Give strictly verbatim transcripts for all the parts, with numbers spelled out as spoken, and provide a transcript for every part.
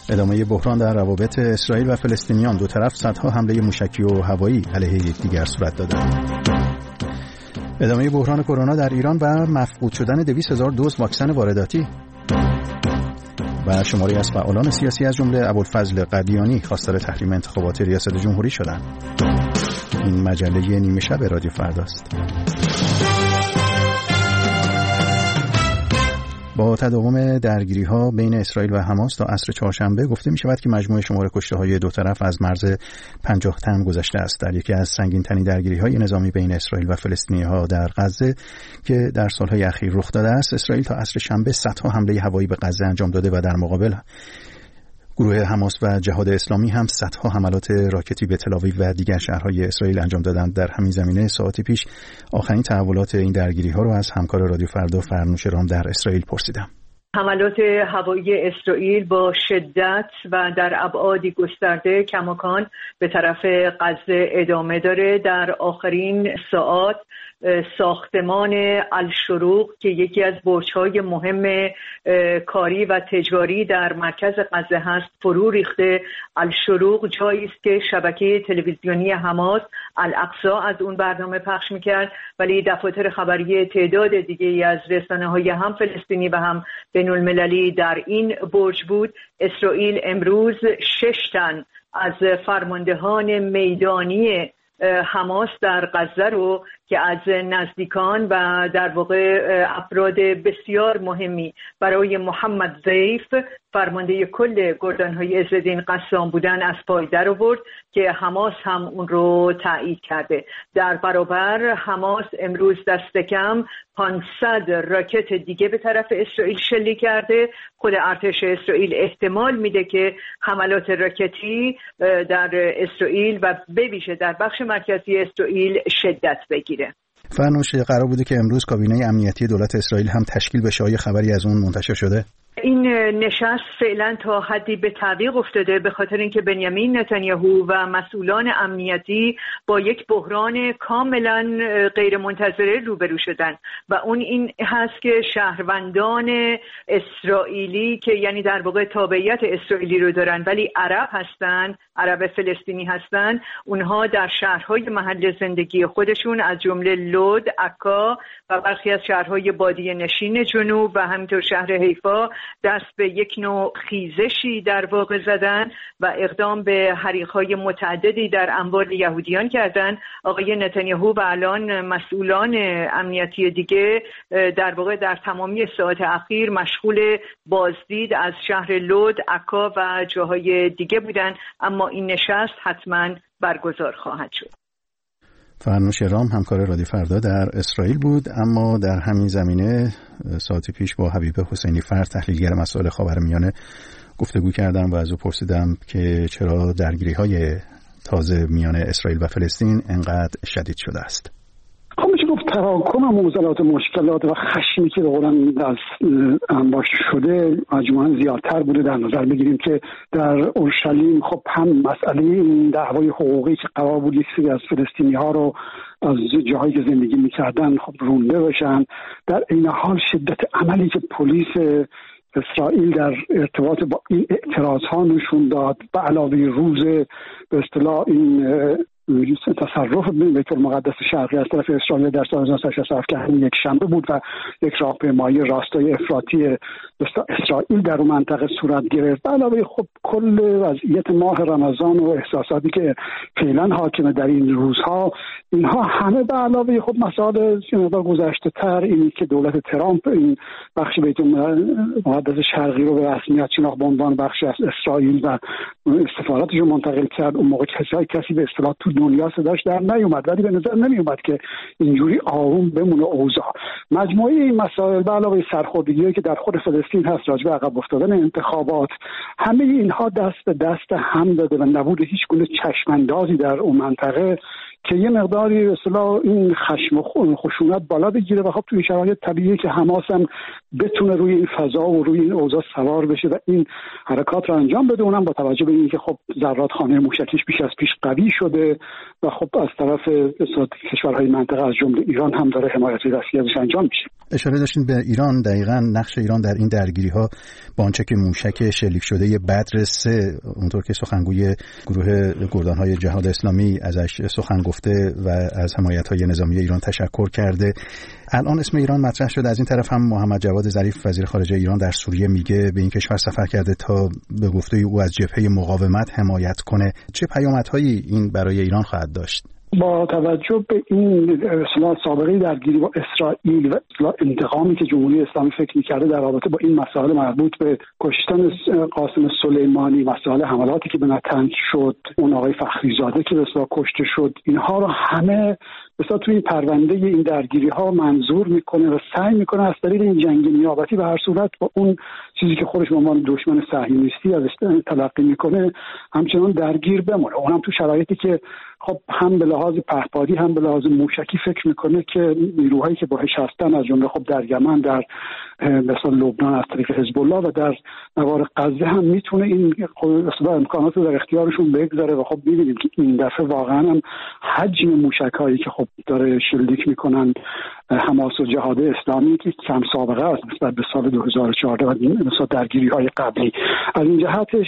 ادامه بحران در روابط اسرائیل و فلسطینیان، دو طرف صدها حمله موشکی و هوایی علیه یکدیگر صورت دادند. ادامه بحران کرونا در ایران و مفقود شدن دویست هزار دوز واکسن وارداتی. و شماری از فعالان سیاسی از جمله ابوالفضل قدیانی خواستار تحریم انتخابات ریاست جمهوری شدند. این مجله نیمه شب رادیو فرداست. با تداوم درگیری‌ها بین اسرائیل و حماس تا عصر چهارشنبه گفته می‌شود که مجموع شمار کشته‌های دو طرف از مرز پنجاه تن گذشته است. در یکی از سنگین‌ترین درگیری‌های نظامی بین اسرائیل و فلسطینی‌ها در غزه که در سال‌های اخیر رخ داده است، اسرائیل تا عصر شنبه صدها حمله هوایی به غزه انجام داده و در مقابل گروه حماس و جهاد اسلامی هم صدها حملات راکتی به تل‌آویو و دیگر شهرهای اسرائیل انجام دادند. در همین زمینه ساعتی پیش آخرین تحولات این درگیری‌ها رو از همکار رادیو فردا فرنوش رام در اسرائیل پرسیدم. حملات هوایی اسرائیل با شدت و در ابعادی گسترده کماکان به طرف غزه ادامه داره. در آخرین ساعات ساختمان الشروق که یکی از برج‌های مهم کاری و تجاری در مرکز غزه هست فرو ریخته. الشروق جایی است که شبکه تلویزیونی حماس الاقصا از اون برنامه پخش میکرد، ولی دفاتر خبری تعداد دیگه از رسانه‌های هم فلسطینی و هم بین المللی در این برج بود. اسرائیل امروز شش تن از فرماندهان میدانی حماس در غزه رو که از نزدیکان و در واقع افراد بسیار مهمی برای محمد ضیف فرمانده کل گردانهای عزالدین قسام بودن از پای در آورد که حماس هم اون رو تایید کرده. در برابر حماس امروز دست کم پانصد راکت دیگه به طرف اسرائیل شلیک کرده. خود ارتش اسرائیل احتمال میده که حملات راکتی در اسرائیل و به ویژه در بخش مرکزی اسرائیل شدت بگیره. فرنوش، قرار بوده که امروز کابینه امنیتی دولت اسرائیل هم تشکیل بشه، آیا خبری از اون منتشر شده؟ این نشست فعلا تا حدی به تعویق افتاده به خاطر اینکه بنیامین نتانیاهو و مسئولان امنیتی با یک بحران کاملا غیر منتظره روبرو شدن و اون این هست که شهروندان اسرائیلی که یعنی در واقع تابعیت اسرائیلی رو دارن ولی عرب هستن، عرب فلسطینی هستن، اونها در شهرهای محل زندگی خودشون از جمله لود، عکا و برخی از شهرهای بادیه نشین جنوب و همینطور شهر حیفا دست به یک نوع خیزشی در واقع زدن و اقدام به حریق‌های متعددی در اموال یهودیان کردن. آقای نتانیاهو و الان مسئولان امنیتی دیگه در واقع در تمامی ساعات اخیر مشغول بازدید از شهر لود، عکا و جاهای دیگه بودن، اما این نشست حتما برگزار خواهد شد. فرنوش رام همکار رادیو فردا در اسرائیل بود. اما در همین زمینه ساعتی پیش با حبیب حسینی فر تحلیلگر مسائل خاورمیانه گفتگو کردم و از او پرسیدم که چرا درگیری‌های تازه میان اسرائیل و فلسطین انقدر شدید شده است. میشه گفت تراکم معضلات، مشکلات و خشمی که به قولن از انباشته شده مجموعاً زیادتر بوده. در نظر بگیریم که در اورشلیم خب هم مسئله این دعوای حقوقی که قرار بود یک سری از فلسطینی ها رو از جاهایی که زندگی میکردن خب رونده بشن، در این حال شدت عملی که پلیس اسرائیل در ارتباط با این اعتراض ها نشون داد و علاوه روز به اصطلاح این تصرف بیت المقدس شرقی از طرف اسرائیل در سال هزار و نهصد و شصت و هفت که همین یک شنبه بود و یک راهپیمایی راستای افراطی اسرائیل در اون منطقه صورت گرفت. علاوه خب کل وضعیت ماه رمضان و احساساتی که فعلا حاکمه در این روزها، اینها همه به علاوه خب مسائل مقدار گذشته تر، اینی که دولت ترامپ این بخش بیت المقدس شرقی رو به رسمیت شناخت به عنوان بخشی از اسرائیل و سفارتش رو منتقل کرد. اون موقع کسی کسی به اصطلاح تو دنیا صداش در نیومد، ولی به نظر نمیومد که اینجوری آروم بمونه اوضاع. مجموعه این مسائل به علاوه سرخوردگی‌هایی که در خود فلسطین هست راجع به عقب افتادن انتخابات، همه اینها دست به دست هم داده و نبود هیچ گونه چشم‌اندازی در اون منطقه که یه مقداری به اصطلاح این خشم و خشونت بالا بگیره و خب توی شرایط طبیعیه که حماس هم بتونه روی این فضا و روی این اوضاع سوار بشه و این حرکات رو انجام بده. اونم با توجه به اینکه خب ذراتخانه موشکیش بیش از پیش قوی شده و خب از طرف کشورهای منطقه از جمله ایران هم داره حمایت رسمی ازش انجام میشه. اشاره داشتین به ایران. دقیقاً نقش ایران در این درگیری‌ها با آنچه که موشک شلیک شده بدر سه، اونطور که سخنگوی گروه گردان‌های جهاد اسلامی ازش سخن گفته و از حمایت‌های نظامی ایران تشکر کرده، الان اسم ایران مطرح شده. از این طرف هم محمد جواد ظریف وزیر خارجه ایران در سوریه میگه به این کشور سفر کرده تا به گفته او از جبهه مقاومت حمایت کنه. چه پیامدهایی این برای ایران خواهد داشت؟ با توجه به این اصطلاح سابقه درگیری با اسرائیل و اصطلاح انتقامی که جمهوری اسلامی فکر می‌کرده در رابطه با این مسائل مربوط به کشتن قاسم سلیمانی، مسائل حملاتی که به نتنج شد، اون آقای فخریزاده که به اصطلاح کشته شد، اینها رو همه مثلا توی این پرونده این درگیری‌ها منظور میکنه و سعی میکنه از طریق این جنگ نیابتی به هر صورت با اون چیزی که خودش به عنوان دشمن صهیونیستی ازش تلقی میکنه همچنان درگیر بمونه. اونم تو شرایطی که خب هم به لحاظ پهپادی هم به لحاظ موشکی فکر میکنه که نیروهایی که باهاش هستن از جمله خب در یمن، در مثلا لبنان از طریق حزب الله و در نوار غزه هم میتونه این اصلا امکانات رو در اختیارشون بگذاره و خب میبینیم که این دفعه واقعا هم حجم موشکایی که خب داره شلیک میکنن حماس و جهاد اسلامی که کم سابقه است نسبت به سال دو هزار و چهارده و مثلا درگیری‌های قبلی. از این جهتش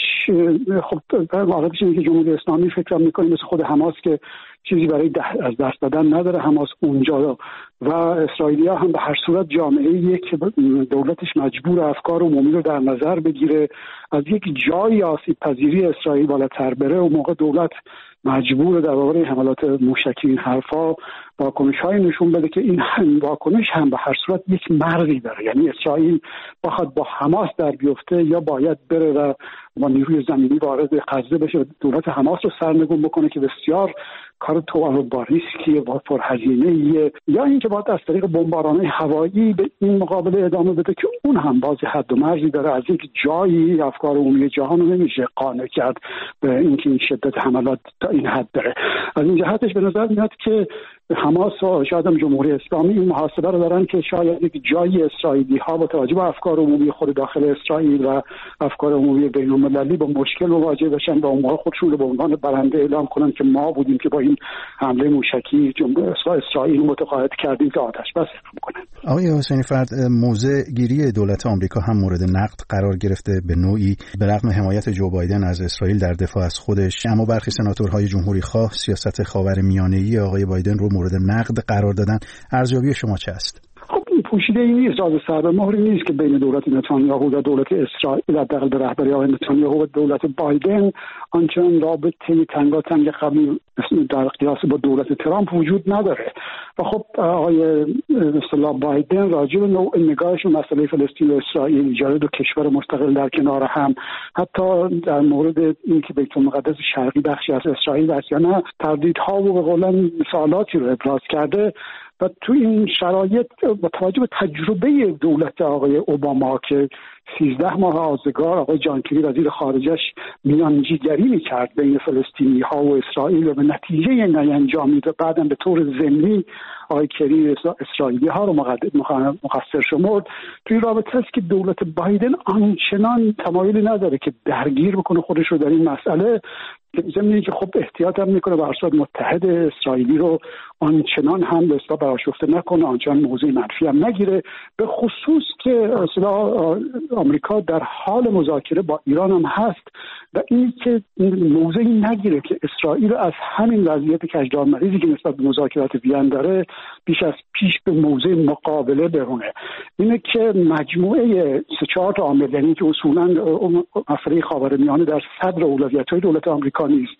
خب واقعیش اینه که جمهوری اسلامی فکر میکنه مثل خود حماس که چیزی برای از دست دادن نداره حماس اونجا و اسرائیلی‌ها هم به هر صورت جامعه‌ای که دولتش مجبور افکار عمومی رو در نظر بگیره، از یک جایی آسیب پذیری اسرائیل بالاتر بره و موقع دولت مجبور در واقع حملات موشکی این حرفا واکنش‌های نشون بده که این واکنش هم به هر صورت یک مرزی داره. یعنی اسرائیل بخواد با حماس در بیفته یا باید بره و با نیروی زمینی وارد غزه بشه، دولت حماس رو سرنگون بکنه که بسیار کار تو با ریسکیه، با پرهزینه‌ایه، یا اینکه باید از طریق بمباران‌های هوایی به این مقابله ادامه بده که اون هم باز حد و مرزی داره. از یک جایی افکار عمومی جهان رو نمیشه قانع کرد به اینکه این شدت حملات تا این حد داره. از این جهتش به نظر میاد که حماس و شاید هم جمهوری اسلامی این محاسبه رو دارن که شاید یک جایی اسرائیلی ها با توجه به افکار عمومی خود داخل اسرائیل و افکار عمومی بین‌المللی با مشکل مواجه بشن و اونها خودشون رو به عنوان برنده اعلام کنن که ما بودیم که با این حمله موشکی جمهوری اسرائیل متقاعد کردیم که آتش بس کنن. آقای حسینی فرد، موضع گیری دولت آمریکا هم مورد نقد قرار گرفته به نوعی به رغم حمایت جو بایدن از اسرائیل در دفاع از خودش، اما برخی سناتورهای جمهوری خواه سیاست خاورمیانه‌ای آقای بایدن رو مورد نقد قرار دادن. ارزیابی شما چه است؟ خب این پوشیده ای نیست، راز سر به مهری نیست که بین دولت نتانیاهو و دولت اسرائیل حداقل به رهبری آقای نتانیاهو و دولت بایدن آنچنان رابطه تنگاتنگ قبلی در قیاس با دولت ترامپ وجود نداره و خب آقای اصطلاح بایدن راجع به نوع نگاهش به مسئله فلسطین و اسرائیل، ایجاد دو کشور مستقل در کنار هم، حتی در مورد اینکه بیت المقدس شرقی بخشی از اسرائیل است یا نه، تردیدها و به قولن سوالاتی رو ابراز کرده. و تو این شرایط با توجه به تجربه دولت آقای اوباما که سیزده ماه آزگار آقای جان کری وزیر خارجش میانجیگری میکرد بین فلسطینی ها و اسرائیل و به نتیجه نینجامید و بعدم به طور ضمنی آقای کری اسرائیلی ها رو مقصر شمرد، توی رابطه است که دولت بایدن آنچنان تمایلی نداره که درگیر بکنه خودش رو در این مسئله، زمینی که خب احتیاط هم میکنه به هر صورت متحد اسرائیلی رو آنچنان هم به اصطلاح برآشفته نکنه، آنچنان موضوع منفی هم نگیره، به خصوص که اصطلاح آمریکا در حال مذاکره با ایران هم هست و این که موضعی نگیره که اسرائیل از همین وضعیت کجدارمریزی که نسبت به مذاکرات وین داره بیش از پیش به موضع مقابله برونه. اینه که مجموعه سه چهار تا عامل، یعنی که اصولاً مسئله خاورمیانه در صدر اولویت‌های دولت آمریکا نیست،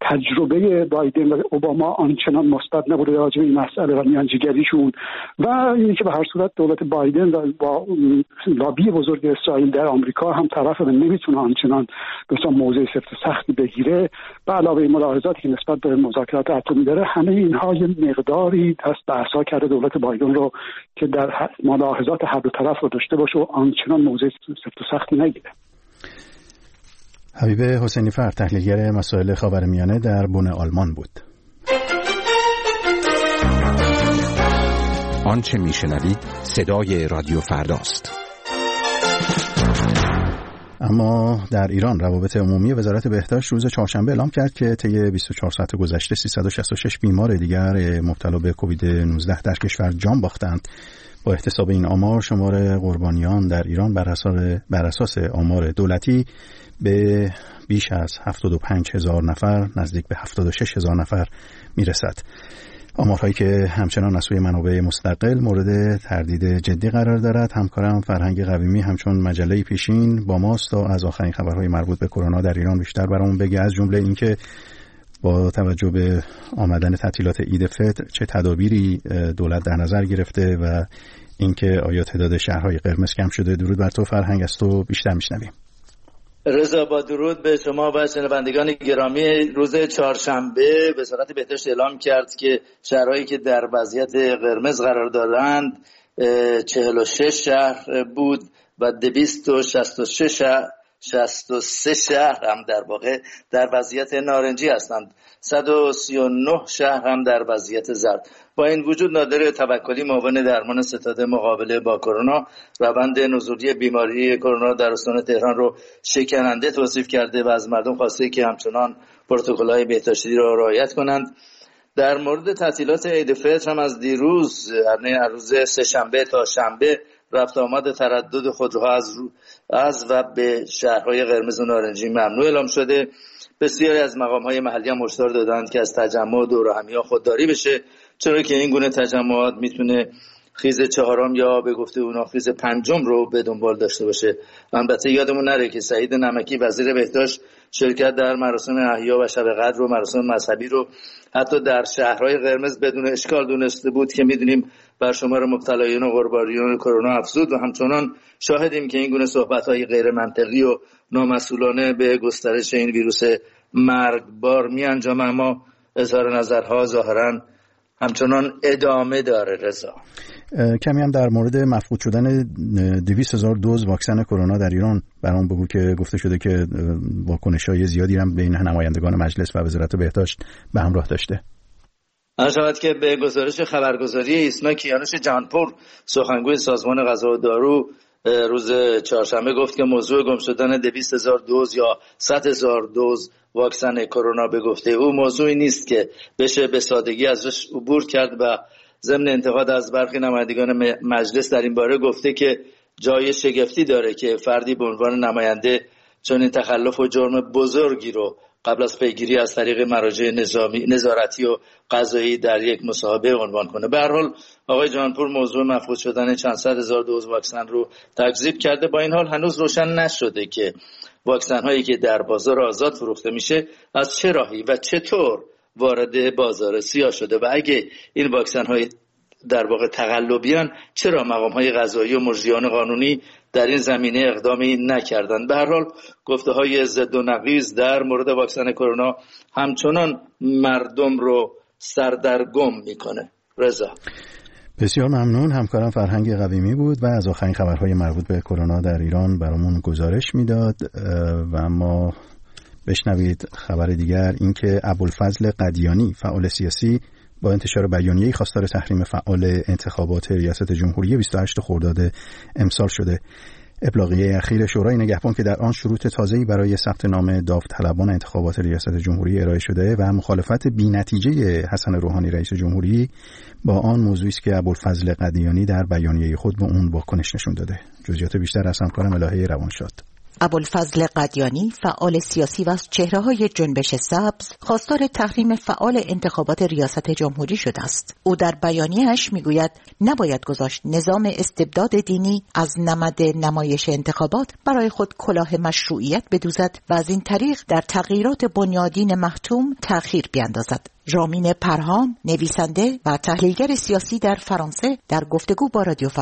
تجربه بایدن و اوباما آنچنان مثبت نبوده راجع به این مسئله و میانجیگریشون و اینه که به هر صورت دولت بایدن با لابی بزرگ اسرائیل در آمریکا هم طرف و نمیتونه آنچنان به موضع سفت سختی بگیره. به علاوه ملاحظاتی که نسبت به مذاکرات اتمی داره، همه اینها یه مقداری دست به عصا کرده دولت بایدن رو که در ملاحظات هر دو طرف رو داشته باشه و آنچنان موضع سفت و سختی نگیره. حبیب حسینی فرد، تحلیلگر مسائل خاورمیانه در بن آلمان بود. آنچه میشنوید صدای رادیو فرداست. اما در ایران روابط عمومی وزارت بهداشت روز چهارشنبه اعلام کرد که طی بیست و چهار ساعت گذشته سیصد و شصت و شش بیمار دیگر مبتلا به کووید نوزده در کشور جان باختند. با احتساب این آمار شمار قربانیان در ایران بر اساس بر اساس آمار دولتی به بیش از هفتاد و پنج هزار نفر، نزدیک به هفتاد و شش هزار نفر میرسد. آمارهایی که همچنان از سوی منابع مستقل مورد تردید جدی قرار دارد. همکارم فرهنگ قویمی همچون مجله پیشین با ماست تا از آخرین خبرهای مربوط به کرونا در ایران بیشتر برامون بگه، از جمله اینکه با توجه به آمدن تعطیلات عید فطر چه تدابیری دولت در نظر گرفته و اینکه آیا تعداد شهرهای قرمز کم شده. درود بر تو فرهنگ، از تو بیشتر میشنویم. رضا، با درود به شما و شنوندگان گرامی. روز چهارشنبه وزارت بهداشت اعلام کرد که شهرهایی که در وضعیت قرمز قرار دارند چهل و شش شهر بود و دویست و شصت و شش شهر شصت و سه شهر هم در واقع در وضعیت نارنجی هستند. صد و سی و نه شهر هم در وضعیت زرد. با این وجود نادر توکلی معاون درمان ستاد مقابله با کرونا روند نزولی بیماری کرونا در استان تهران رو شکننده توصیف کرده و از مردم خواسته که همچنان پروتکل‌های بهداشتی را رعایت کنند. در مورد تعطیلات عید فطر هم از دیروز یعنی از روز سه شنبه تا شنبه رفت آمد تردد خودروها از از و به شهرهای قرمز و نارنجی ممنوع اعلام شده. بسیاری از مقام‌های محلی هم هشدار دادند که از تجمع و دور و همی‌ها خودداری بشه، چرا که این گونه تجمعات میتونه خیز چهارم یا به گفته اونا خیز پنجم رو به دنبال داشته باشه. البته یادمون نره که سعید نمکی وزیر بهداشت شرکت در مراسم احیا و شب قدر و مراسم مذهبی رو حتی در شهرهای قرمز بدون اشکال دونسته بود که میدونیم بر شمار مبتلایان و قربانیان کرونا افزود و همچنان شاهدیم که این گونه صحبت‌های غیر منطقی و نامسئولانه به گسترش این ویروس مرگبار می‌انجامه، اما اظهار نظرها ظاهراً همچنان ادامه داره. رضا، کمی هم در مورد مفقود شدن دویست هزار دوز واکسن کرونا در ایران برام بگو که گفته شده که واکنش‌های زیادی هم بین نمایندگان مجلس و وزارت بهداشت به همراه داشته. شاید که به گزارش خبرگزاری ایسنا کیانوش جهانپور سخنگوی سازمان غذا و دارو روز چهارشنبه گفت که موضوع گم شدن دویست هزار دوز یا صد هزار دوز واکسن کرونا به گفته او موضوعی نیست که بشه به سادگی ازش عبور کرد و ضمن انتقاد از برخی نمایندگان مجلس در این باره گفته که جای شگفتی داره که فردی به عنوان نماینده چون این تخلف و جرم بزرگی رو قبل از پیگیری از طریق مراجع نظامی نظارتی و قضایی در یک مصاحبه عنوان کنه. به هر حال آقای جهانپور موضوع مفقود شدن چند صد هزار دوز واکسن رو تکذیب کرده. با این حال هنوز روشن نشده که واکسن هایی که در بازار آزاد فروخته میشه از چه راهی و چطور وارد بازار سیاه شده و اگه این واکسن های در واقع تقلبیان چرا مقام های قضایی و مجریان قانونی در این زمینه اقدامی نکردند. به هر حال گفته های ضد و نقیض در مورد واکسن کرونا همچنان مردم رو سردرگم میکنه. رضا، بسیار ممنون. همکارم فرهنگ قویمی بود و از آخرین خبرهای مربوط به کرونا در ایران برامون گزارش میداد. و اما بشنوید خبر دیگر، اینکه ابوالفضل قدیانی فعال سیاسی با انتشار بیانیه‌ای خواستار تحریم فعال انتخابات ریاست جمهوری بیست و هشتم خرداد امسال شده. ابلاغیه اخیر شورای نگهبان که در آن شروط تازه‌ای برای ثبت نام داوطلبان انتخابات ریاست جمهوری ارائه شده و مخالفت بی‌نتیجه حسن روحانی رئیس جمهوری با آن موضوعی است که ابوالفضل قدیانی در بیانیه خود به اون واکنش نشون داده. جزئیات بیشتر از همکارم الهه روانشاد. ابوالفضل قدیانی فعال سیاسی و از چهره‌های جنبش سبز خواستار تحریم فعال انتخابات ریاست جمهوری شده است. او در بیانیه‌اش میگوید نباید گذاشت نظام استبداد دینی از نمد نمایش انتخابات برای خود کلاه مشروعیت بدوزد و از این طریق در تغییرات بنیادین محتوم تأخیر بیندازد. رامین پرهام، نویسنده و تحلیلگر سیاسی در فرانسه، در گفتگو با رادیو فردا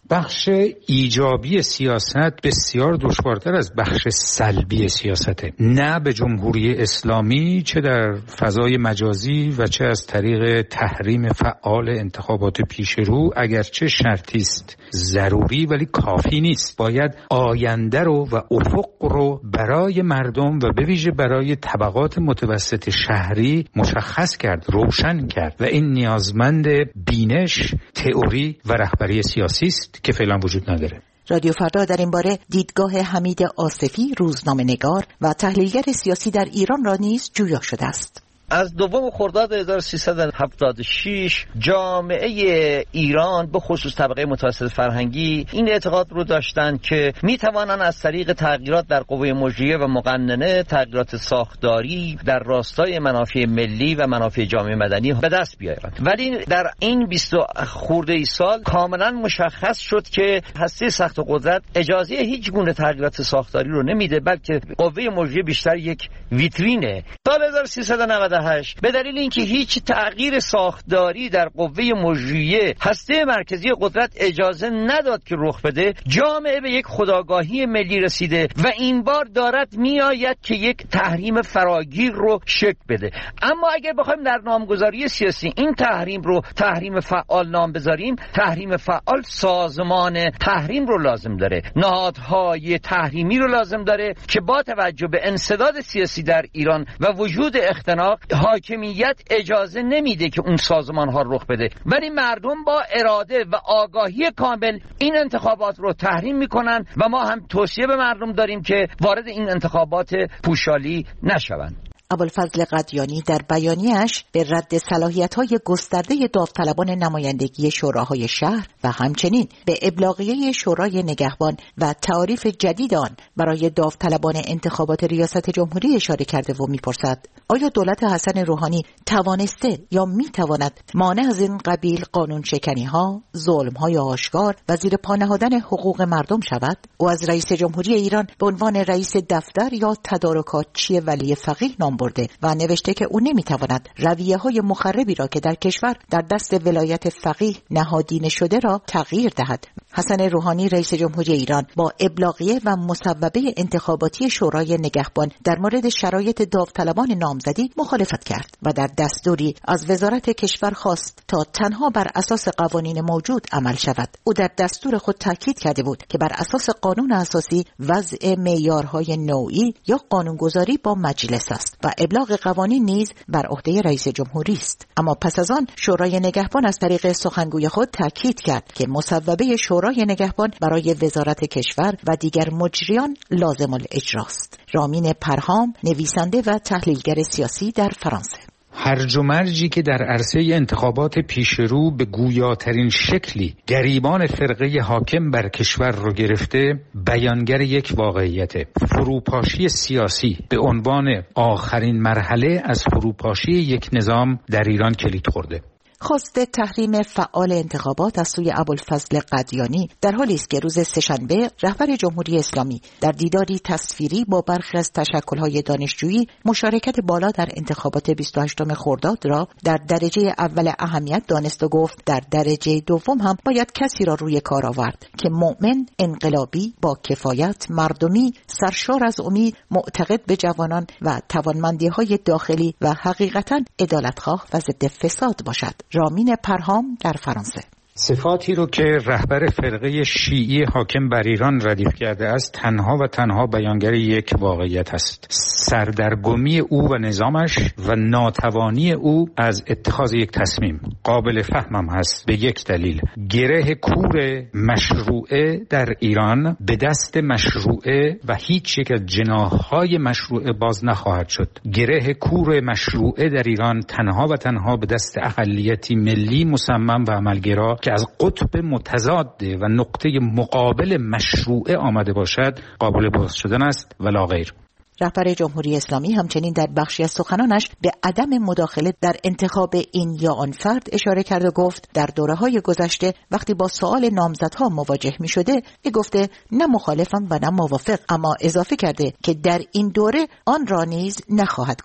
بخش ایجابی سیاست بسیار دشوارتر از بخش سلبی سیاسته، نه به جمهوری اسلامی چه در فضای مجازی و چه از طریق تحریم فعال انتخابات پیشرو، اگرچه شرطی است ضروری ولی کافی نیست. باید آینده رو و افق رو برای مردم و به ویژه برای طبقات متوسط شهری مشخص کرد، روشن کرد و این نیازمند بینش، تئوری و رهبری سیاسی است که فعلا وجود نداره. رادیو فردا در این باره دیدگاه حمید آصفی، روزنامه‌نگار و تحلیلگر سیاسی در ایران را نیز جویا شده است. از دوم خرداد هزار و سیصد و هفتاد و شش جامعه ایران به خصوص طبقه متوسط فرهنگی این اعتقاد رو داشتند که می توانند از طریق تغییرات در قوه مجریه و مقننه، تغییرات ساختاری در راستای منافع ملی و منافع جامعه مدنی به دست بیارند. ولی در این بیست خورده ای سال کاملا مشخص شد که هسته سخت قدرت اجازه هیچ گونه تغییرات ساختاری رو نمیده، بلکه قوه مجریه بیشتر یک ویترینه. سال هزار و سیصد و نود و هشت به دلیل اینکه هیچ تغییر ساختاری در قوه مجریه هسته مرکزی قدرت اجازه نداد که رخ بده، جامعه به یک خودآگاهی ملی رسیده و این بار دارد میآید که یک تحریم فراگیر رو شکل بده. اما اگر بخوایم در نامگذاری سیاسی این تحریم رو تحریم فعال نام بذاریم، تحریم فعال سازمان تحریم رو لازم داره، نهادهای تحریمی رو لازم داره که با توجه به انسداد سیاسی در ایران و وجود اختناق، حاکمیت اجازه نمیده که اون سازمان ها رخ بده، ولی مردم با اراده و آگاهی کامل این انتخابات رو تحریم میکنن و ما هم توصیه به مردم داریم که وارد این انتخابات پوشالی نشوند. ابوالفضل قدیانی در بیانیه‌اش به رد صلاحیت‌های گسترده داوطلبان نمایندگی شوراهای شهر و همچنین به ابلاغیه شورای نگهبان و تعاریف جدید آن برای داوطلبان انتخابات ریاست جمهوری اشاره کرده و می‌پرسد آیا دولت حسن روحانی توانسته یا می‌تواند مانع از این قبیل قانون شکنی‌ها، ظلم‌های آشکار و زیر پا نهادن حقوق مردم شود؟ او از رئیس جمهوری ایران به عنوان رئیس دفتر یا تدارکاتچی ولی فقیه نام برده و نوشته که او نمیتواند رویه‌های مخربی را که در کشور در دست ولایت فقیه نهادینه شده را تغییر دهد. حسن روحانی رئیس جمهوری ایران با ابلاغیه و مصوبه انتخاباتی شورای نگهبان در مورد شرایط داوطلبان نامزدی مخالفت کرد و در دستوری از وزارت کشور خواست تا تنها بر اساس قوانین موجود عمل شود. او در دستور خود تاکید کرده بود که بر اساس قانون اساسی وضع معیارهای نوعی یا قانونگذاری با مجلس است و ابلاغ قوانین نیز بر عهده رئیس جمهوری است. اما پس از آن شورای نگهبان از طریق سخنگوی خود تاکید کرد که مصوبه شورای نگهبان برای وزارت کشور و دیگر مجریان لازم الاجراست. رامین پرهام، نویسنده و تحلیلگر سیاسی در فرانسه: هرج و مرجی که در عرصه انتخابات پیشرو به گویاترین شکلی گریبان فرقه حاکم بر کشور رو گرفته، بیانگر یک واقعیت: فروپاشی سیاسی به عنوان آخرین مرحله از فروپاشی یک نظام در ایران کلید خورده. خواست تحریم فعال انتخابات از سوی ابوالفضل قدیانی در حالی است که روز سه‌شنبه رهبر جمهوری اسلامی در دیداری تصویری با برخی از تشکل‌های دانشجویی مشارکت بالا در انتخابات بیست و هشتم خرداد را در درجه اول اهمیت دانست و گفت در درجه دوم هم باید کسی را روی کار آورد که مؤمن، انقلابی، با کفایت، مردمی، سرشار از امید، معتقد به جوانان و توانمندی‌های داخلی و حقیقتاً عدالتخواه و ضد فساد باشد. رامین پرهام در فرانسه: صفاتی رو که رهبر فرقه شیعی حاکم بر ایران ردیف کرده است تنها و تنها بیانگر یک واقعیت است: سردرگمی او و نظامش و ناتوانی او از اتخاذ یک تصمیم. قابل فهمم هست به یک دلیل: گره کور مشروعه در ایران به دست مشروعه و هیچ یک از جناح‌های مشروعه باز نخواهد شد. گره کور مشروعه در ایران تنها و تنها به دست اقلیتی ملی مصمم و عملگرا که از قطب متضاد و نقطه مقابل مشروعه آمده باشد قابل باز شدن است و لا غیر. رهبر جمهوری اسلامی همچنین در بخشی از سخنانش به عدم مداخله در انتخاب این یا آن فرد اشاره کرد و گفت در دوره‌های گذشته وقتی با سوال نامزدها مواجه می شده می گفته نه مخالفم و نه موافق، اما اضافه کرده که در این دوره آن را نیز نخواهد گفت.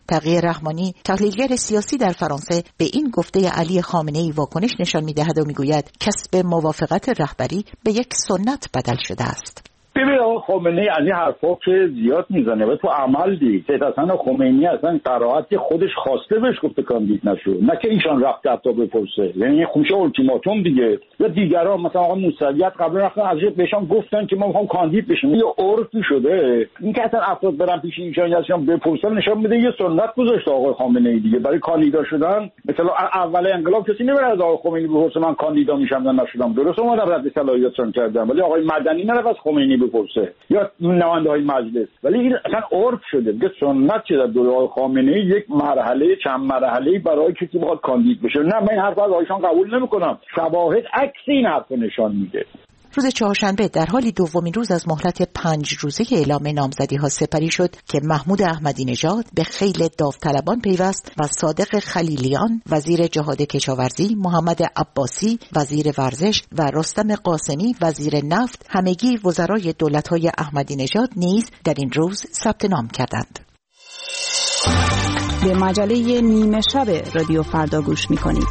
تقی رحمانی، تحلیلگر سیاسی در فرانسه، به این گفته علی خامنه‌ای واکنش نشان می‌دهد و می‌گوید کسب موافقت رهبری به یک سنت بدل شده است. ببین آقا خمینی از این حرفا که زیاد میزنه و تو عمل دید. سید حسن خمینی اصلا قرائت خودش خواسته بهش گفته کاندید نشو، نه که ایشان رفته حتی بپرسه. یعنی خوشه اولتیماتوم دیگه. یا دیگران مثلا آقا موسویت قبل رفتن از بهشون گفتن که ما میخوام کاندید بشیم. یه عرفی شده. این که اصلا افراد برن پیش ایشان یا بپرسن نشون میده یه سنت گذاشته آقا خامنه‌ای دیگه برای کاندیدا شدن. مثلا اول انقلاب کسی نمیره از آقا خمینی بپرسه من کاندیدا میشم یا نشدم. درست اومدن رد صلاحیتشون کردن، ولی آقای مدنی نره از خمینی بپرسه یا نماینده های مجلس. ولی این اصلا عرف شده دیگه، سنت شده در دوره خامنه‌ای یک مرحله چند مرحله‌ای برای کسی بخواد کاندید بشه. نه من این حرف از آیشان قبول نمی‌کنم. شواهد عکس این حرف نشان میده. روز چهارشنبه در حالی دومین روز از مهلت پنج روزه اعلام نامزدی‌ها سپری شد که محمود احمدی نژاد به خیل داوطلبان پیوست و صادق خلیلیان وزیر جهاد کشاورزی، محمد عباسی وزیر ورزش و رستم قاسمی وزیر نفت، همگی وزرای دولت‌های احمدی نژاد نیز در این روز ثبت نام کردند. به مجله نیمه شب رادیو فردا گوش می‌کنید.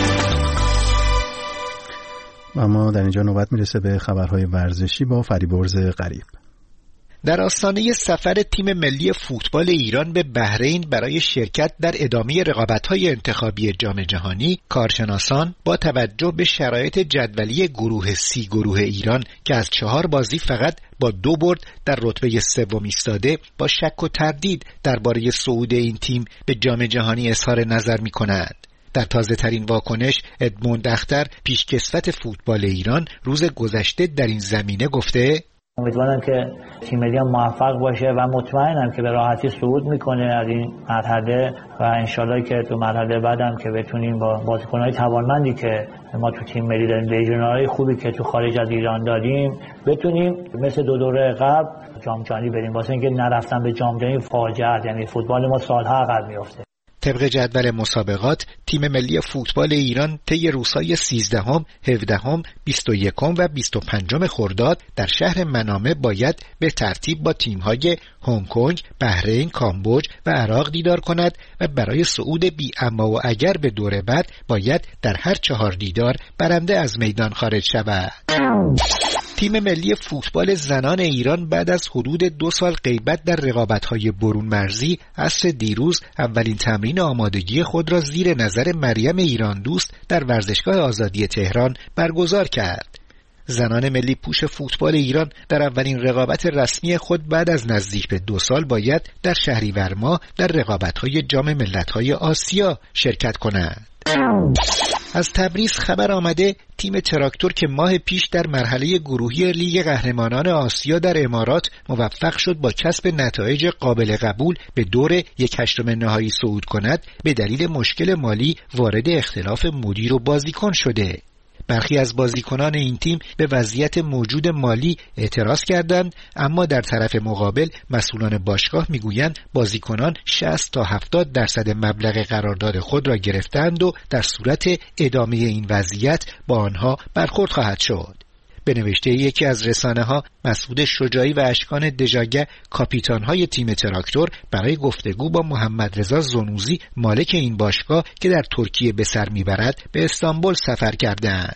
و ما در اینجا نوبت میرسه به خبرهای ورزشی با فریبرز غریب. در آستانه سفر تیم ملی فوتبال ایران به بحرین برای شرکت در ادامه رقابت‌های انتخابی جام جهانی، کارشناسان با توجه به شرایط جدولی گروه سی گروه ایران که از چهار بازی فقط با دو برد در رتبه سوم ایستاده، با شک و تردید درباره صعود این تیم به جام جهانی اظهار نظر می‌کنند. در تازه ترین واکنش، ادموند اختر پیشکسوت فوتبال ایران روز گذشته در این زمینه گفته: امیدوارم که تیم ملی موفق باشه و مطمئنم که به راحتی صعود میکنه از این مرحله و انشالله که تو مرحله بعدم که بتونیم با بازیکن‌های توانمندی که ما تو تیم ملی داریم، لیژنرهای خوبی که تو خارج از ایران داریم، بتونیم مثل دو دوره قبل جام جهانی بریم. واسه اینکه نرفتن به جام جهانی فاجعه است، یعنی فوتبال ما سالها عقب میفته. طبق جدول مسابقات، تیم ملی فوتبال ایران طی روزهای سیزدهم، هفدهم، بیست و یکم و بیست و پنجم خرداد در شهر منامه باید به ترتیب با تیم‌های هنگ کنگ، بحرین، کامبوج و عراق دیدار کند و برای صعود بی اما و اگر به دور بعد باید در هر چهار دیدار برنده از میدان خارج شود. تیم ملی فوتبال زنان ایران بعد از حدود دو سال غیبت در رقابت‌های برون مرزی، عصر دیروز اولین تمرین آمادگی خود را زیر نظر مریم ایران دوست در ورزشگاه آزادی تهران برگزار کرد. زنان ملی پوش فوتبال ایران در اولین رقابت رسمی خود بعد از نزدیک به دو سال باید در شهریور ماه در رقابت‌های جام ملت‌های آسیا شرکت کنند. از تبریز خبر آمده تیم تراکتور که ماه پیش در مرحله گروهی لیگ قهرمانان آسیا در امارات موفق شد با کسب نتایج قابل قبول به دور یک هشتم نهایی صعود کند، به دلیل مشکل مالی وارد اختلاف مدیر و بازیکن شده. برخی از بازیکنان این تیم به وضعیت موجود مالی اعتراض کردند، اما در طرف مقابل مسئولان باشگاه میگویند بازیکنان شصت تا هفتاد درصد مبلغ قرارداد خود را گرفتند و در صورت ادامه این وضعیت با آنها برخورد خواهد شد. به نوشته یکی از رسانه‌ها، مسعود شجاعی و اشکان دژاگه کاپیتان‌های تیم تراکتور برای گفتگو با محمد رضا زنوزی مالک این باشگاه که در ترکیه به سر میبرد به استانبول سفر کردند.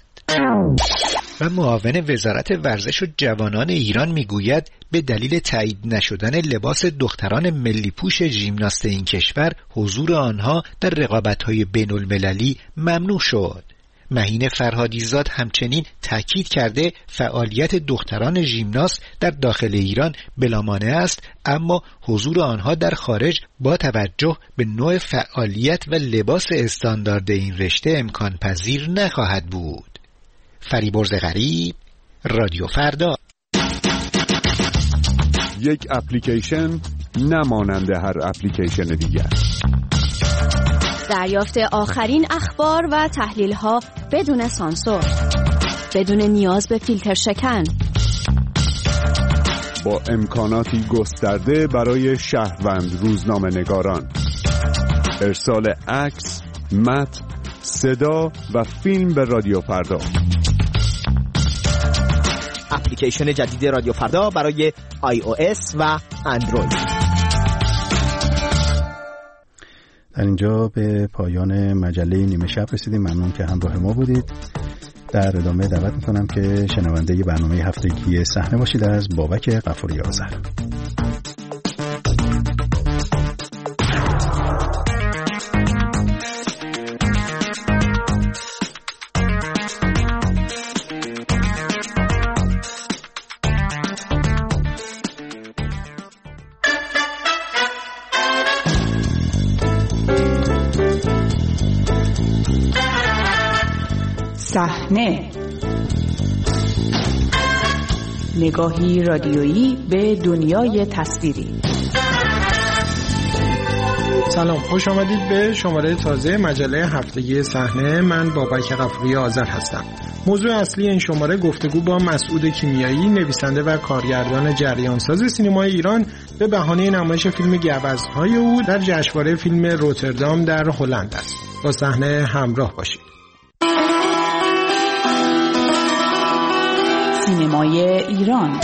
و معاون وزارت ورزش و جوانان ایران میگوید به دلیل تایید نشدن لباس دختران ملی پوش ژیمناست این کشور، حضور آنها در رقابت‌های بین‌المللی ممنوع شد. مهین فرهادیزاد همچنین تاکید کرده فعالیت دختران ژیمناست در داخل ایران بلامانع است، اما حضور آنها در خارج با توجه به نوع فعالیت و لباس استاندارد این رشته امکان پذیر نخواهد بود. فریبرز غریب، رادیو فردا. یک اپلیکیشن نمانند هر اپلیکیشن دیگر. دریافت آخرین اخبار و تحلیل‌ها بدون سانسور، بدون نیاز به فیلتر شکن، با امکاناتی گسترده برای شهروند روزنامه نگاران، ارسال عکس، متن، صدا و فیلم به رادیو فردا. اپلیکیشن جدید رادیو فردا برای آی او اس و اندروید. در اینجا به پایان مجله نیمه شب رسیدیم. ممنون که همراه ما بودید. در ادامه دعوت میکنم که شنونده برنامه هفتگی صحنه باشید از بابک غفوری آذر. صحنه، نگاهی رادیویی به دنیای تصویری. سلام، خوش آمدید به شماره تازه مجله هفتگی صحنه. من بابک غفوری آذر هستم. موضوع اصلی این شماره گفتگو با مسعود کیمیایی، نویسنده و کارگردان جریانساز سینمای ایران، به بهانه نمایش فیلم گوزن‌های او در جشنواره فیلم روتردام در هلند است. با صحنه همراه باشید. سینمای ایران.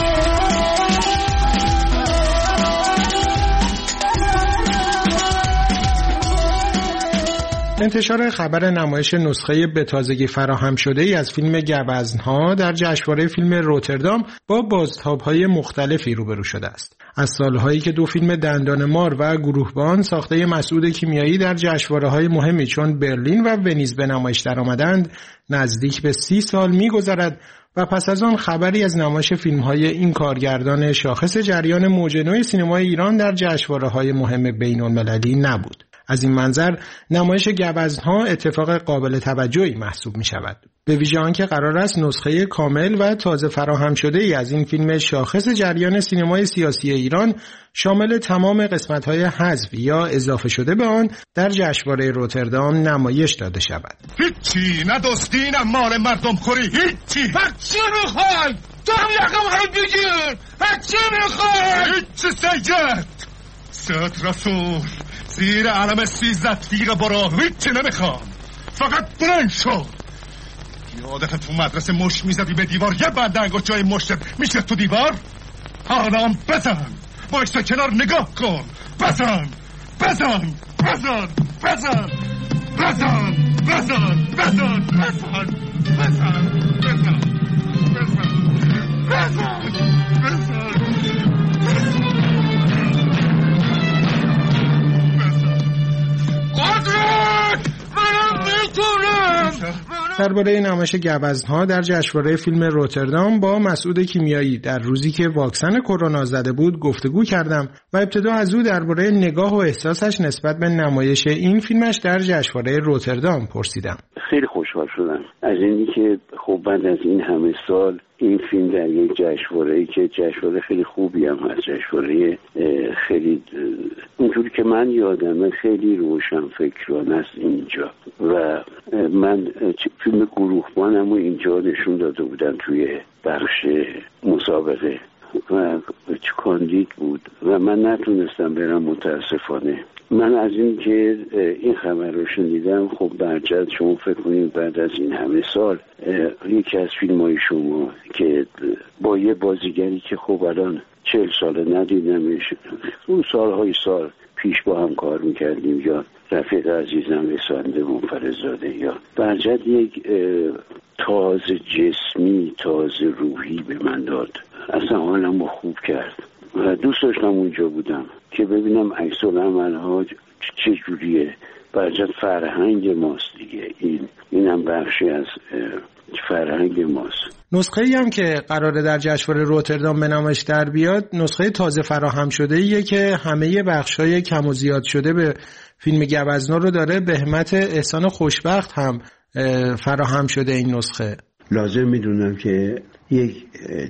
انتشار خبر نمایش نسخه به تازگی فراهم شده ای از فیلم گوزن‌ها در جشنواره فیلم روتردام با بازتاب‌های مختلفی روبرو شده است. از سالهایی که دو فیلم دندان مار و گروهبان ساخته مسعود کیمیایی در جشنواره‌های مهمی چون برلین و ونیز به نمایش درآمدند، نزدیک به سی سال می‌گذرد و پس از آن خبری از نمایش فیلم‌های این کارگردان شاخص جریان موج نو سینمای ایران در جشنواره‌های مهم بین‌المللی نبود. از این منظر نمایش گوزن‌ها اتفاق قابل توجهی محسوب می‌شود. به ویژه آنکه قرار است نسخه کامل و تازه فراهم شده ای از این فیلم شاخص جریان سینمای سیاسی ایران شامل تمام قسمت‌های حذف یا اضافه شده به آن در جشنواره روتردام نمایش داده شود. هیچی ندوستی، نه مال مردم خوری، هیچی. هرچی میخوای تو هم یقم های بگیر، هرچی میخوای. هیچی سید سید رسول زیر علم سیزده تیغ برا، هیچی نمیخوام، فقط بلند شو. یادت تو مدرسه مشت میزدی به دیوار، یه بند انگشت جای مشتت میشه تو دیوار؟ حالا هم بزن، بایستا کنار نگاه کن، بزن بزن بزن بزن بزن بزن بزن بزن بزن بزن بزن بزن قدرت منم میتونم. درباره نمایش گوزن‌ها در جشنواره فیلم روتردام با مسعود کیمیایی در روزی که واکسن کرونا زده بود گفتگو کردم و ابتدا از او درباره نگاه و احساسش نسبت به نمایش این فیلمش در جشنواره روتردام پرسیدم. خیلی خوشحال شدم از اینی که خب بعد از این همه سال این فیلم در یک جشنواره‌ای که جشنواره خیلی خوبی هم هست، جشنواره خیلی اونجوری که من یادمه خیلی روشن فکرانه است اینجا و من فیلم گروهبانم رو اینجا نشون داده بودن توی بخش مسابقه و کاندید بود و من نتونستم برم متاسفانه. من از این که این خبر رو شنیدم خب برجت شما فکر کنید بعد از این همه سال یکی از فیلم های شما که با یه بازیگری که خب الان چهل ساله ندیدمش، اون سالهای سال پیش با هم کار میکردیم، یا رفیق عزیزم اسفنده منفرزاده، یا برجت یک تازه جسمی تازه روحی به من داد، اصلا حالم رو خوب کرد و دوست داشتم اونجا بودم که ببینم عکس العمل ها چه جوریه. برجت فرهنگ ماست دیگه، این اینم بخشی از فرهنگ ماست. نسخه ای هم که قراره در جشنواره روتردام به نمایش در بیاد نسخه تازه فراهم شده ایه که همه بخش‌های کم و زیاد شده به فیلم گوزنا رو داره. بهمت احسان خوشبخت هم فراهم شده این نسخه. لازم میدونم که یک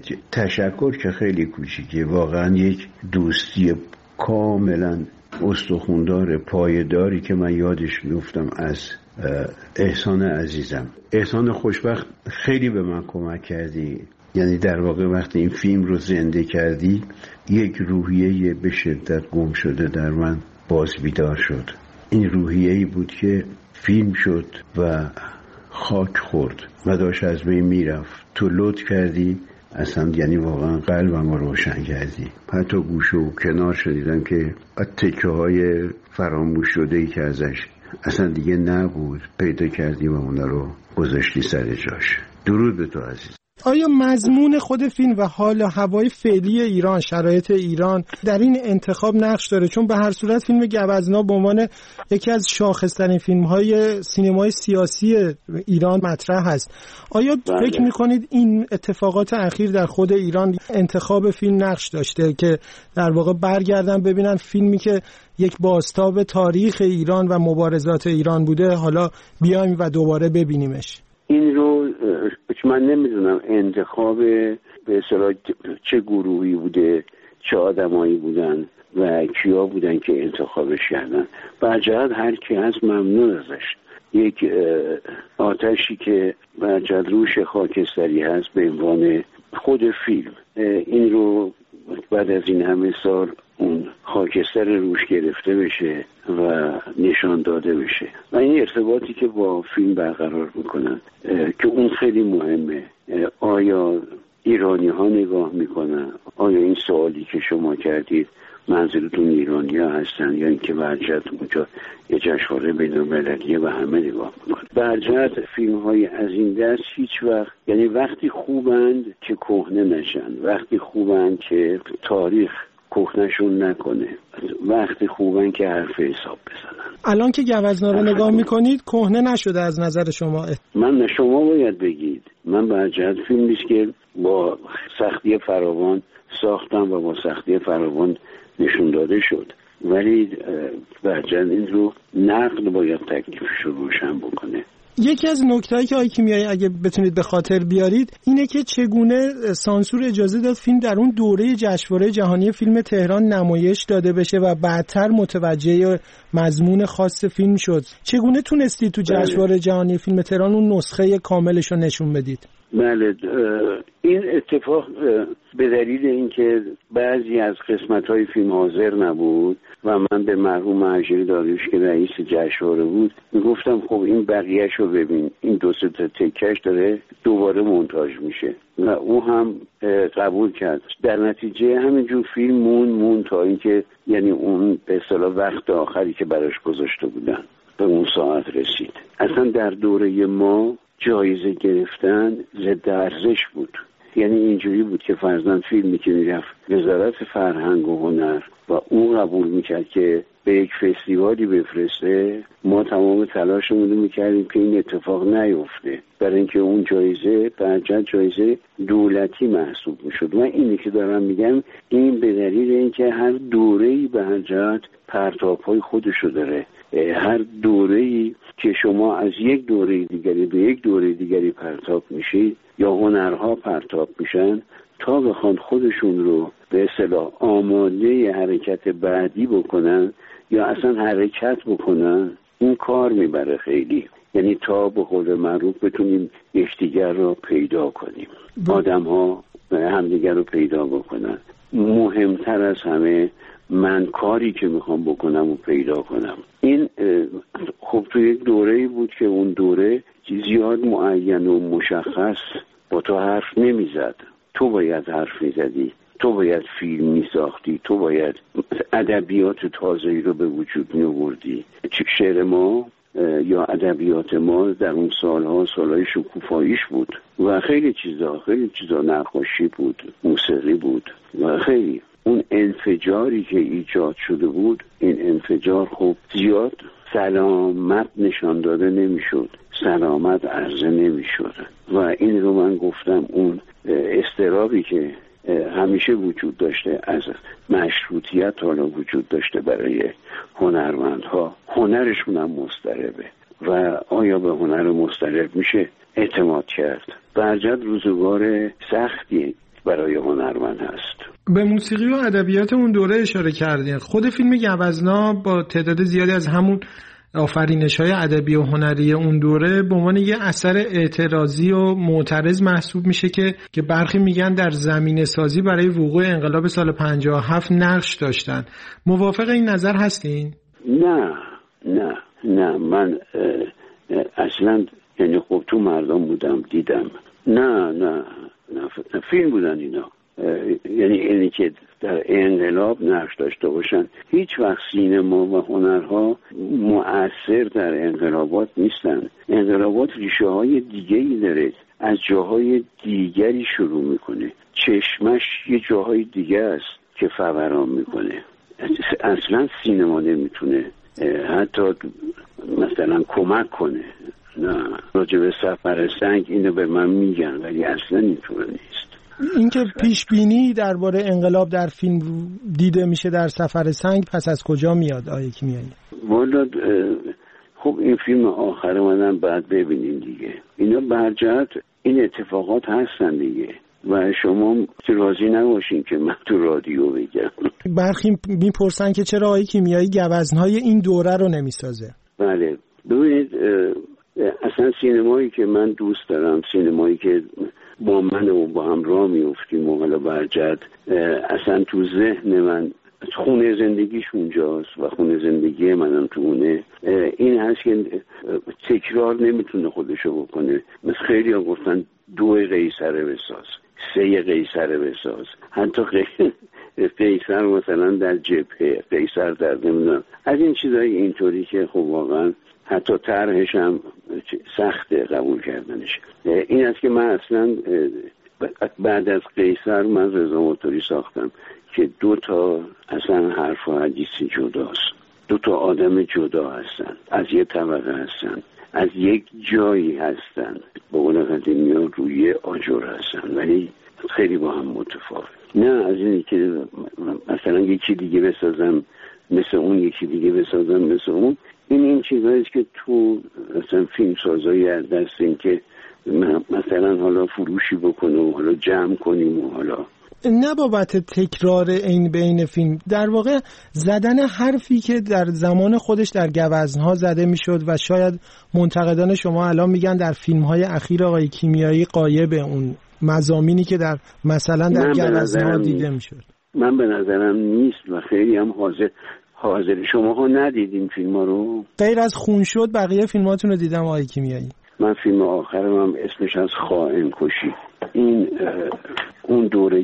تشکر که خیلی کوچیکه، واقعا یک دوستی کاملا استخوندار پایداری که من یادش میفتم از احسان عزیزم. احسان خوشبخت خیلی به من کمک کردی، یعنی در واقع وقتی این فیلم رو زنده کردی یک روحیه به شدت گم شده در من باز بیدار شد. این روحیه‌ای بود که فیلم شد و خاک خورد و داشت از بین میرفت. تو لطف کردی اصلا یعنی واقعا قلبم رو روشن کردی. حتی گوشه و کنار شدیدم که تکه های فراموش شده ای که ازش اصلا دیگه نبود پیدا کردی و اونا رو گذاشتی سر جاش. درود به تو عزیز. آیا مضمون خود فیلم و حال و هوای فعلی ایران، شرایط ایران در این انتخاب نقش داره؟ چون به هر صورت فیلم گوزنا به عنوان یکی از شاخص‌ترین فیلم‌های سینمای سیاسی ایران مطرح هست. آیا بله. فکر می‌کنید این اتفاقات اخیر در خود ایران انتخاب فیلم نقش داشته که در واقع برگردن ببینن فیلمی که یک بازتاب تاریخ ایران و مبارزات ایران بوده حالا بیایم و دوباره ببینیمش؟ این رو من نمیدونم انتخاب به اصطلاح چه گروهی بوده، چه آدمایی بودن و کیا بودن که انتخابش کردن. برجهت هر کی هست ممنون ازش. یک آتشی که برجهت روش خاکستری هست به عنوان خود فیلم، این رو بعد از این همه سال اون خاکستر روش گرفته بشه و نشان داده بشه و این ارتباطی که با فیلم برقرار میکنن که اون خیلی مهمه. آیا ایرانی ها نگاه میکنن؟ آیا این سوالی که شما کردید منظورتون ایرانی ها هستن یا اینکه برجهت اونجا یه جشنواره بین‌المللیه و همه نگاه میکنن؟ برجهت فیلم های از این دست هیچ وقت، یعنی وقتی خوبند که کهنه نشن، وقتی خوبند که تاریخ کهنه‌شون نکنه، وقتی خوبن که حرف حساب بزنن. الان که گوزنا رو نگاه میکنید کهنه نشده از نظر شما؟ من نه، شما باید بگید. من برجهت فیلم نیست که با سختی فراوان ساختم و با سختی فراوان نشون داده شد، ولی برجهت این رو نقد باید تکلیفش رو روشن بکنه. یکی از نکتهایی که آقای کیمیایی اگه بتونید به خاطر بیارید اینه که چگونه سانسور اجازه داد فیلم در اون دوره جشنواره جهانی فیلم تهران نمایش داده بشه و بعدتر متوجه مضمون خاص فیلم شد. چگونه تونستید تو جشنواره جهانی فیلم تهران اون نسخه کاملش رو نشون بدید؟ بله، این اتفاق به دلیل اینکه بعضی از قسمت‌های فیلم حاضر نبود و من به مرحوم اجری داریوش که رئیس جشنواره بود میگفتم خب این بقیه‌ش رو ببین، این دو سه تا تکش داره دوباره مونتاژ میشه و او هم قبول کرد. در نتیجه همینجور فیلم مون مون تا اینکه یعنی اون به اصطلاح وقت آخری که براش گذاشته بودن به اون ساعت رسید. اصلا در دوره ما جایزه گرفتن ضد ارزش بود. یعنی اینجوری بود که فرضاً فیلمی که میرفت وزارت فرهنگ و هنر و اون قبول میکرد که به یک فستیوالی بفرسته، ما تمام تلاشمون رو میکردیم که این اتفاق نیفته، برای اینکه اون جایزه برجهت جایزه دولتی محسوب میشد. و اینی که دارم میگم این به دلیل اینکه هر دوره‌ای برجهت پرتاب‌های خودشو داره. هر دوره‌ای که شما از یک دوره دیگری به یک دوره دیگری پرتاب میشید یا هنرها پرتاب میشن تا بخوان خودشون رو به اصطلاح آماده حرکت بعدی بکنن یا اصلا حرکت بکنن، این کار میبره خیلی. یعنی تا به قول معروف بتونیم یکدیگر رو پیدا کنیم، آدم ها همدیگر رو پیدا بکنن. مهمتر از همه من کاری که میخوام بکنم و پیدا کنم. این خب تو یک دوره‌ای بود که اون دوره زیاد معین و مشخص با تو حرف نمیزد. تو باید حرف میزدی، تو باید فیلم میساختی، تو باید ادبیات تازه‌ای رو به وجود می‌آوردی. شعر ما یا ادبیات ما در اون سالها سالهای شکوفاییش بود و خیلی چیزا خیلی چیزا نقاشی بود، موسیقی بود و خیلی اون انفجاری که ایجاد شده بود، این انفجار خب زیاد سلامت نشان داده نمیشد، سلامت عرضه نمیشد و این رو من گفتم اون استرابی که همیشه وجود داشته از مشروطیت حالا وجود داشته برای هنرمندها، هنرشون هم مضطربه و آیا به هنر مضطرب میشه اعتماد کرد؟ برجهت روزگار سختی برای هنرمند هست. به موسیقی و ادبیات اون دوره اشاره کردین. خود فیلم گوزنا با تعداد زیادی از همون آفرینش‌های ادبی و هنری اون دوره به عنوان یه اثر اعتراضی و معترض محسوب میشه که که برخی میگن در زمینه سازی برای وقوع انقلاب سال پنجاه و هفت نقش داشتن. موافق این نظر هستین؟ نه نه نه من اصلا یعنی خب تو مردم بودم دیدم. نه نه نه فیلم بودن اینا. یعنی اینی که در انقلاب نقش داشته باشن. هیچ وقت سینما و هنرها مؤثر در انقلابات نیستن. انقلابات ریشه های دیگه‌ای داره، از جاهای دیگری شروع میکنه، چشمش یه جاهای دیگه است که فوران میکنه. اصلا سینما نمیتونه حتی مثلا کمک کنه. نه، راجع به سفر سنگ اینو به من میگن ولی اصلا اینطور نیست. اینکه پیش بینی درباره انقلاب در فیلم دیده میشه در سفر سنگ پس از کجا میاد آقای کیمیایی؟ والا خب این فیلم آخر منم بعد ببینیم دیگه. اینا برجت این اتفاقات هستن دیگه و شما راضی نباشین که من تو رادیو بگم. برخی میپرسن که چرا آقای کیمیایی گوزنهای این دوره رو نمیسازه. بله ببینید اصلا سینمایی که من دوست دارم، سینمایی که با من و با هم راه میفتیم و حالا برجت اصلا تو ذهن من خونه زندگیش اونجاست و خونه زندگی منم تو اونه، این هست که تکرار نمیتونه خودشو بکنه. مثل خیلی ها گفتن دو قیصر بساز، سه قیصر بساز، حتی قیصر مثلا در جبهه، قیصر در نمیدونم، از این چیزای اینطوری که خب واقعا حتی طرحش هم سخته قبول کردنش. این است که من اصلا بعد از قیصر من رضا موتوری ساختم که دو تا اصلا حرف و حدیثی جداست، دو تا آدم جدا هستن، از یه طبقه هستن، از یک جایی هستن، به قول قدیمی ها روی آجر هستن ولی خیلی با هم متفاوت. نه از اینی که مثلا یکی دیگه بسازم مثل اون، یکی دیگه بسازم مثل اون. این این چیزاییست که تو مثلا فیلم سازایی از دست این که مثلا حالا فروشی بکنه و حالا جمع کنیم و حالا نه بابت تکرار این بین فیلم، در واقع زدن حرفی که در زمان خودش در گوزنها زده میشد و شاید منتقدان شما الان میگن در فیلم‌های اخیر آقای کیمیایی غایب اون مضامینی که در مثلا در گوزنها دیده میشد. من به نظرم نیست و خیلی هم حاضر حاضر شماها ندیدین فیلم‌ها رو؟ غیر از خون شد بقیه فیلماتون رو دیدم آقای کیمیایی. من فیلم آخرم هم اسمش از خائن کشی. این اون دوره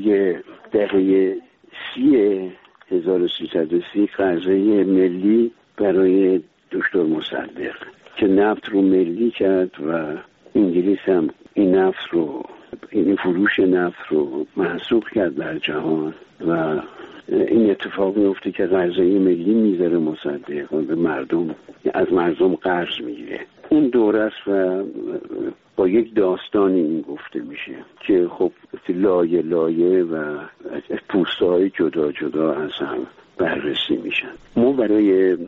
دهه سی هزار و سیصد و سی قرضه ملی برای دکتر مصدق که نفت رو ملی کرد و انگلیس هم این نفت رو، این فروش نفت رو محسوب کرد در جهان و این اتفاق میفته که قرضه ملی میذاره مصدق و به مردم از مردم قرض میگیره. اون دوره است و با یک داستانی این گفته میشه که خب لایه لایه و پوسته‌های جدا جدا از هم بررسی میشن. ما برای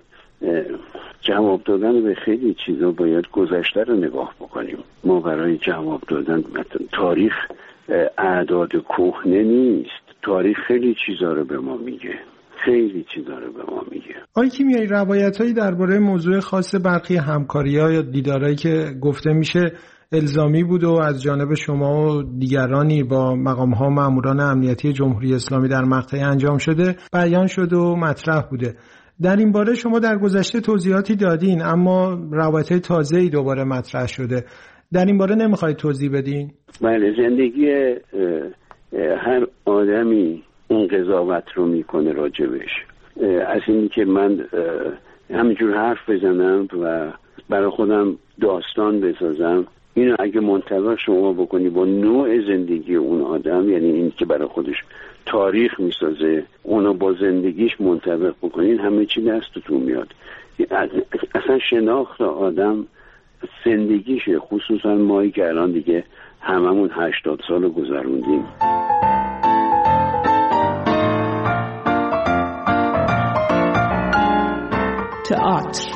جواب دادن به خیلی چیزا باید گذشته رو نگاه بکنیم. ما برای جواب دادن تاریخ اعداد کهنه نیست، تاریخ خیلی چیزا رو به ما میگه، خیلی چیزا رو به ما میگه. آقای کیمیایی روایتایی درباره موضوع خاص برخی همکاری‌ها یا دیدارایی که گفته میشه الزامی بود و از جانب شما و دیگرانی با مقام‌ها ماموران امنیتی جمهوری اسلامی در مقطعی انجام شده بیان شده و مطرح بوده. در این باره شما در گذشته توضیحاتی دادین اما روایت‌های تازه‌ای دوباره مطرح شده. در این باره نمیخواید توضیح بدین؟ بله، زندگی هر آدمی اون قضاوت رو میکنه راجبش. از اینی که من همینجور حرف بزنم و برای خودم داستان بسازم، اینو اگه منطبق شما بکنی با نوع زندگی اون آدم، یعنی این که برای خودش تاریخ میسازه، اونو با زندگیش منطبق بکنین، همه چی دستتون میاد. اصلا شناخت آدم زندگیشه، خصوصا مایی که الان دیگه هممون هشتاد سال گذروندیم. تئاتر.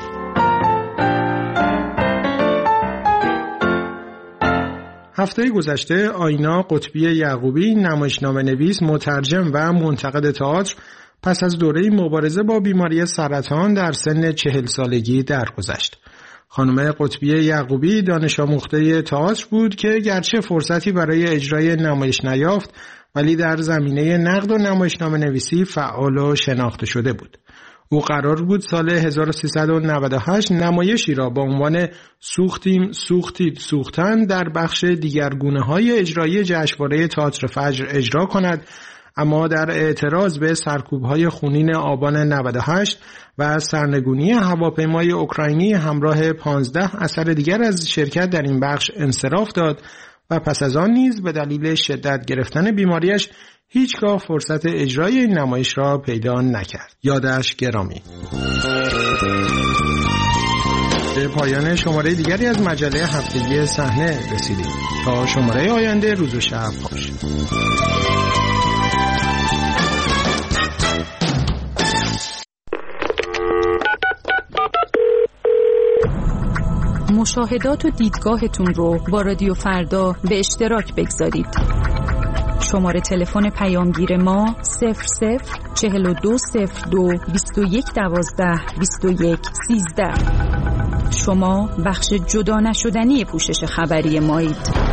هفته گذشته آینا قطبی یعقوبی، نمایشنامه نویس، مترجم و منتقد تئاتر، پس از دوره مبارزه با بیماری سرطان در سن چهل سالگی درگذشت. خانم قطبی یعقوبی دانش آموخته تئاتر بود که گرچه فرصتی برای اجرای نمایش نیافت ولی در زمینه نقد و نمایشنامه نویسی فعال و شناخته شده بود. او قرار بود سال هزار و سیصد و نود و هشت نمایشی را با عنوان سوختیم سوختید سوختن در بخش دیگرگونه‌های اجرایی جشنواره تئاتر فجر اجرا کند، اما در اعتراض به سرکوب‌های خونین آبان نود و هشت و سرنگونی هواپیمای اوکراینی همراه پانزده اثر دیگر از شرکت در این بخش انصراف داد و پس از آن نیز به دلیل شدت گرفتن بیماریش هیچگاه فرصت اجرای این نمایش را پیدا نکرد. یادش گرامی. به پایان شماره دیگری از مجله هفتگی صحنه رسیدیم. تا شماره آینده روز و شب خوش. مشاهدات و دیدگاهتون رو با رادیو فردا به اشتراک بگذارید. شماره تلفن پیامگیر ما صفر صفر چهل و دو صفر دو بیست و یک دوازده بیست و یک سیزده. شما بخش جدا نشدنی پوشش خبری مایید.